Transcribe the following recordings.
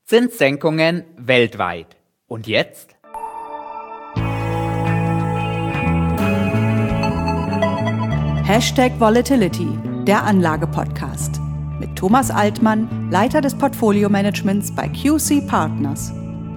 Zinssenkungen weltweit. Und jetzt? #Volatility, der Anlage-Podcast. Mit Thomas Altmann, Leiter des Portfolio-Managements bei QC Partners.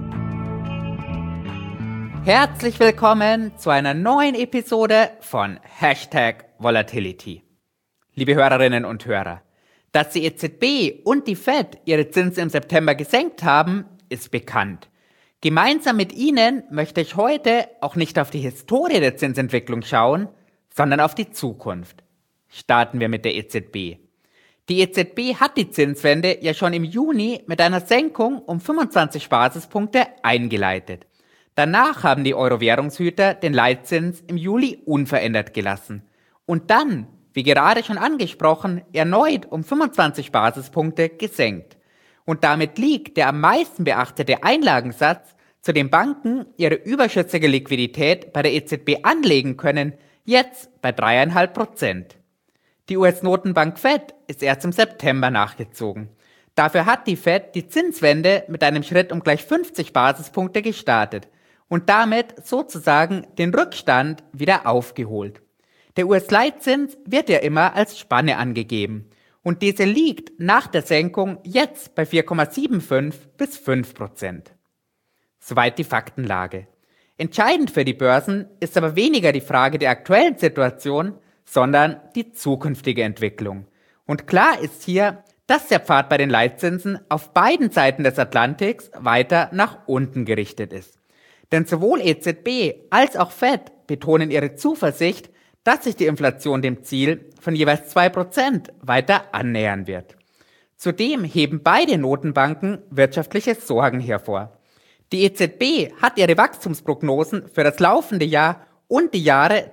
Herzlich willkommen zu einer neuen Episode von #Volatility. Liebe Hörerinnen und Hörer, dass die EZB und die Fed ihre Zinsen im September gesenkt haben, ist bekannt. Gemeinsam mit Ihnen möchte ich heute auch nicht auf die Historie der Zinsentwicklung schauen, sondern auf die Zukunft. Starten wir mit der EZB. Die EZB hat die Zinswende ja schon im Juni mit einer Senkung um 25 Basispunkte eingeleitet. Danach haben die Euro-Währungshüter den Leitzins im Juli unverändert gelassen. Und dann, wie gerade schon angesprochen, erneut um 25 Basispunkte gesenkt. Und damit liegt der am meisten beachtete Einlagensatz, zu dem Banken ihre überschüssige Liquidität bei der EZB anlegen können, jetzt bei 3,5%. Die US-Notenbank Fed ist erst im September nachgezogen. Dafür hat die Fed die Zinswende mit einem Schritt um gleich 50 Basispunkte gestartet und damit sozusagen den Rückstand wieder aufgeholt. Der US-Leitzins wird ja immer als Spanne angegeben und diese liegt nach der Senkung jetzt bei 4,75 bis 5%. Soweit die Faktenlage. Entscheidend für die Börsen ist aber weniger die Frage der aktuellen Situation, sondern die zukünftige Entwicklung. Und klar ist hier, dass der Pfad bei den Leitzinsen auf beiden Seiten des Atlantiks weiter nach unten gerichtet ist. Denn sowohl EZB als auch Fed betonen ihre Zuversicht, dass sich die Inflation dem Ziel von jeweils 2% weiter annähern wird. Zudem heben beide Notenbanken wirtschaftliche Sorgen hervor. Die EZB hat ihre Wachstumsprognosen für das laufende Jahr und die Jahre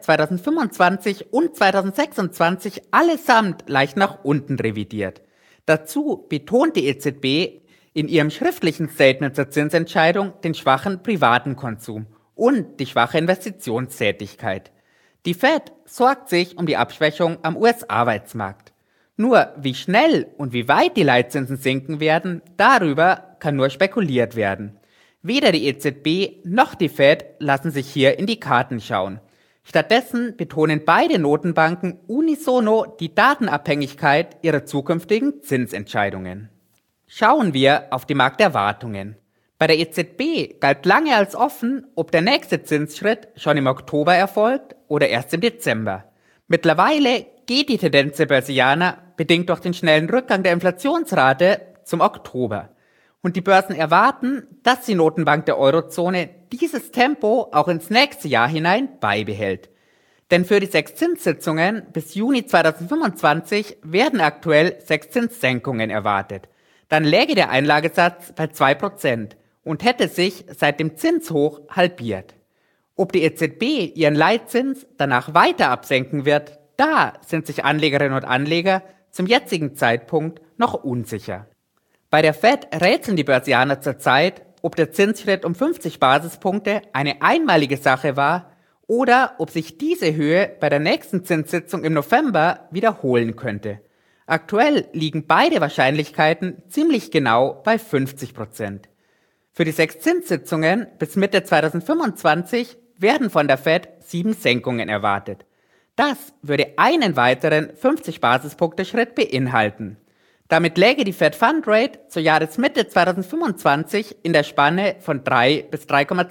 2025 und 2026 allesamt leicht nach unten revidiert. Dazu betont die EZB in ihrem schriftlichen Statement zur Zinsentscheidung den schwachen privaten Konsum und die schwache Investitionstätigkeit. Die Fed sorgt sich um die Abschwächung am US-Arbeitsmarkt. Nur wie schnell und wie weit die Leitzinsen sinken werden, darüber kann nur spekuliert werden. Weder die EZB noch die Fed lassen sich hier in die Karten schauen. Stattdessen betonen beide Notenbanken unisono die Datenabhängigkeit ihrer zukünftigen Zinsentscheidungen. Schauen wir auf die Markterwartungen. Bei der EZB galt lange als offen, ob der nächste Zinsschritt schon im Oktober erfolgt oder erst im Dezember. Mittlerweile geht die Tendenz der Börsianer, bedingt durch den schnellen Rückgang der Inflationsrate, zum Oktober. Und die Börsen erwarten, dass die Notenbank der Eurozone dieses Tempo auch ins nächste Jahr hinein beibehält. Denn für die 6 Zinssitzungen bis Juni 2025 werden aktuell 6 Zinssenkungen erwartet. Dann läge der Einlagesatz bei 2% und hätte sich seit dem Zinshoch halbiert. Ob die EZB ihren Leitzins danach weiter absenken wird, da sind sich Anlegerinnen und Anleger zum jetzigen Zeitpunkt noch unsicher. Bei der Fed rätseln die Börsianer zurzeit, ob der Zinsschritt um 50 Basispunkte eine einmalige Sache war oder ob sich diese Höhe bei der nächsten Zinssitzung im November wiederholen könnte. Aktuell liegen beide Wahrscheinlichkeiten ziemlich genau bei 50%. Für die 6 Zinssitzungen bis Mitte 2025 werden von der Fed 7 Senkungen erwartet. Das würde einen weiteren 50 Basispunkte Schritt beinhalten. Damit läge die Fed Fund Rate zur Jahresmitte 2025 in der Spanne von 3 bis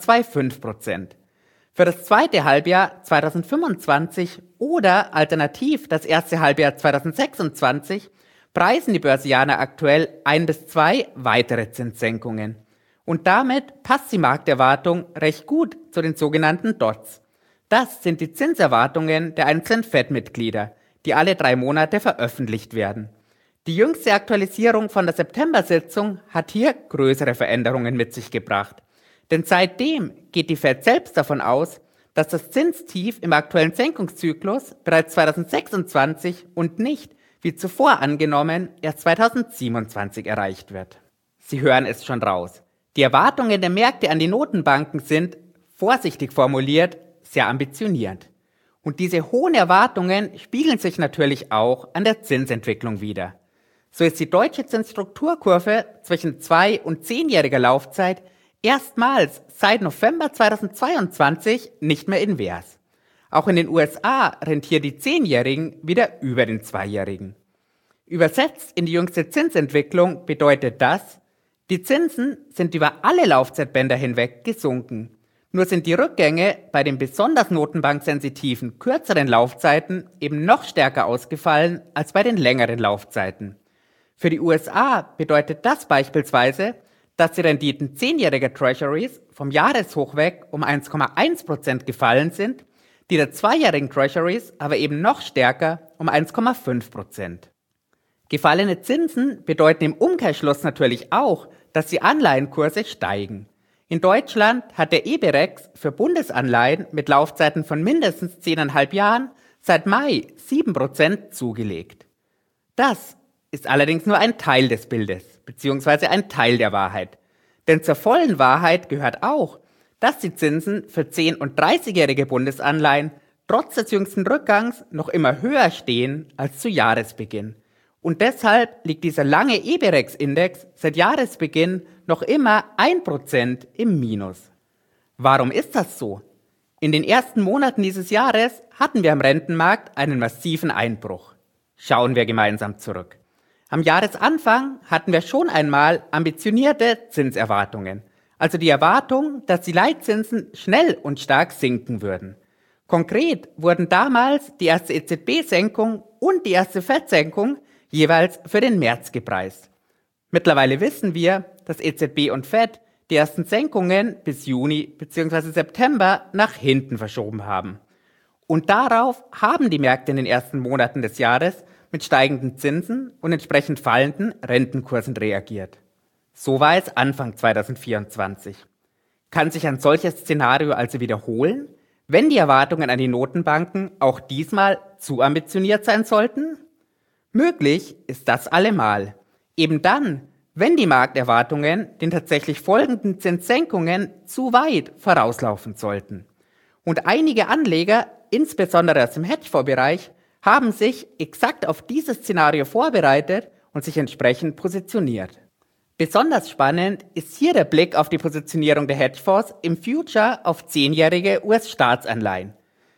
3,25%. Für das zweite Halbjahr 2025 oder alternativ das erste Halbjahr 2026 preisen die Börsianer aktuell 1 bis 2 weitere Zinssenkungen. Und damit passt die Markterwartung recht gut zu den sogenannten Dots. Das sind die Zinserwartungen der einzelnen Fed-Mitglieder, die alle 3 Monate veröffentlicht werden. Die jüngste Aktualisierung von der September-Sitzung hat hier größere Veränderungen mit sich gebracht. Denn seitdem geht die Fed selbst davon aus, dass das Zinstief im aktuellen Senkungszyklus bereits 2026 und nicht, wie zuvor angenommen, erst 2027 erreicht wird. Sie hören es schon raus. Die Erwartungen der Märkte an die Notenbanken sind, vorsichtig formuliert, sehr ambitioniert. Und diese hohen Erwartungen spiegeln sich natürlich auch an der Zinsentwicklung wider. so ist die deutsche Zinsstrukturkurve zwischen 2- und 10-jähriger Laufzeit erstmals seit November 2022 nicht mehr invers. Auch in den USA rentieren die 10-Jährigen wieder über den 2-Jährigen. Übersetzt in die jüngste Zinsentwicklung bedeutet das, die Zinsen sind über alle Laufzeitbänder hinweg gesunken. Nur sind die Rückgänge bei den besonders notenbanksensitiven kürzeren Laufzeiten eben noch stärker ausgefallen als bei den längeren Laufzeiten. Für die USA bedeutet das beispielsweise, dass die Renditen 10-jähriger Treasuries vom Jahreshoch weg um 1,1% gefallen sind, die der 2-jährigen Treasuries aber eben noch stärker um 1,5%. Gefallene Zinsen bedeuten im Umkehrschluss natürlich auch, dass die Anleihenkurse steigen. In Deutschland hat der EBREX für Bundesanleihen mit Laufzeiten von mindestens 10,5 Jahren seit Mai 7% zugelegt. Das ist allerdings nur ein Teil des Bildes, beziehungsweise ein Teil der Wahrheit. Denn zur vollen Wahrheit gehört auch, dass die Zinsen für 10- und 30-jährige Bundesanleihen trotz des jüngsten Rückgangs noch immer höher stehen als zu Jahresbeginn. Und deshalb liegt dieser lange EBREX-Index seit Jahresbeginn noch immer 1% im Minus. Warum ist das so? In den ersten Monaten dieses Jahres hatten wir am Rentenmarkt einen massiven Einbruch. Schauen wir gemeinsam zurück. Am Jahresanfang hatten wir schon einmal ambitionierte Zinserwartungen, also die Erwartung, dass die Leitzinsen schnell und stark sinken würden. Konkret wurden damals die erste EZB-Senkung und die erste FED-Senkung jeweils für den März gepreist. Mittlerweile wissen wir, dass EZB und FED die ersten Senkungen bis Juni bzw. September nach hinten verschoben haben. Und darauf haben die Märkte in den ersten Monaten des Jahres mit steigenden Zinsen und entsprechend fallenden Rentenkursen reagiert. So war es Anfang 2024. Kann sich ein solches Szenario also wiederholen, wenn die Erwartungen an die Notenbanken auch diesmal zu ambitioniert sein sollten? Möglich ist das allemal. Eben dann, wenn die Markterwartungen den tatsächlich folgenden Zinssenkungen zu weit vorauslaufen sollten. Und einige Anleger, insbesondere aus dem Hedgefondsbereich, haben sich exakt auf dieses Szenario vorbereitet und sich entsprechend positioniert. Besonders spannend ist hier der Blick auf die Positionierung der Hedgefonds im Future auf 10-jährige US-Staatsanleihen.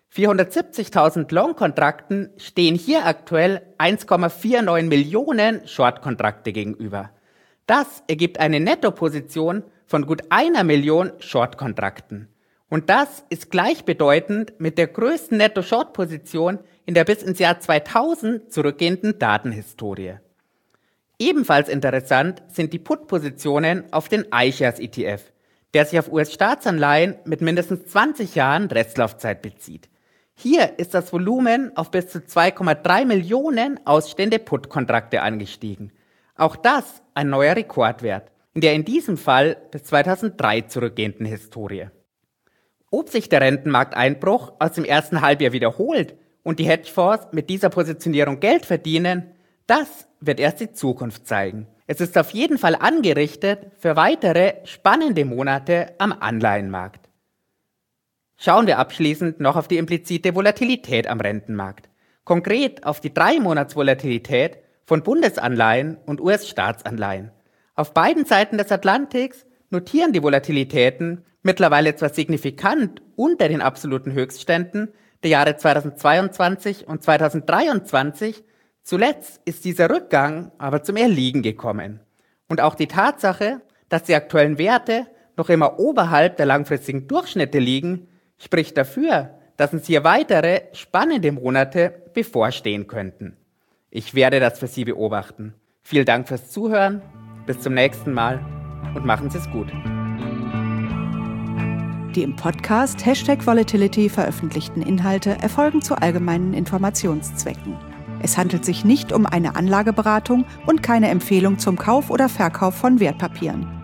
470.000 Long-Kontrakten stehen hier aktuell 1,49 Millionen Short-Kontrakte gegenüber. Das ergibt eine Nettoposition von gut 1 Million Short-Kontrakten. Und das ist gleichbedeutend mit der größten Netto-Short-Position in der bis ins Jahr 2000 zurückgehenden Datenhistorie. Ebenfalls interessant sind die Put-Positionen auf den iShares ETF, der sich auf US-Staatsanleihen mit mindestens 20 Jahren Restlaufzeit bezieht. Hier ist das Volumen auf bis zu 2,3 Millionen ausstehende Put-Kontrakte angestiegen. Auch das ein neuer Rekordwert, in der in diesem Fall bis 2003 zurückgehenden Historie. Ob sich der Rentenmarkteinbruch aus dem ersten Halbjahr wiederholt und die Hedgefonds mit dieser Positionierung Geld verdienen, das wird erst die Zukunft zeigen. Es ist auf jeden Fall angerichtet für weitere spannende Monate am Anleihenmarkt. Schauen wir abschließend noch auf die implizite Volatilität am Rentenmarkt. Konkret auf die 3-Monats-Volatilität von Bundesanleihen und US-Staatsanleihen. Auf beiden Seiten des Atlantiks notieren die Volatilitäten mittlerweile zwar signifikant unter den absoluten Höchstständen der Jahre 2022 und 2023, zuletzt ist dieser Rückgang aber zum Erliegen gekommen. Und auch die Tatsache, dass die aktuellen Werte noch immer oberhalb der langfristigen Durchschnitte liegen, spricht dafür, dass uns hier weitere spannende Monate bevorstehen könnten. Ich werde das für Sie beobachten. Vielen Dank fürs Zuhören, bis zum nächsten Mal und machen Sie es gut. Die im Podcast #Volatility veröffentlichten Inhalte erfolgen zu allgemeinen Informationszwecken. Es handelt sich nicht um eine Anlageberatung und keine Empfehlung zum Kauf oder Verkauf von Wertpapieren.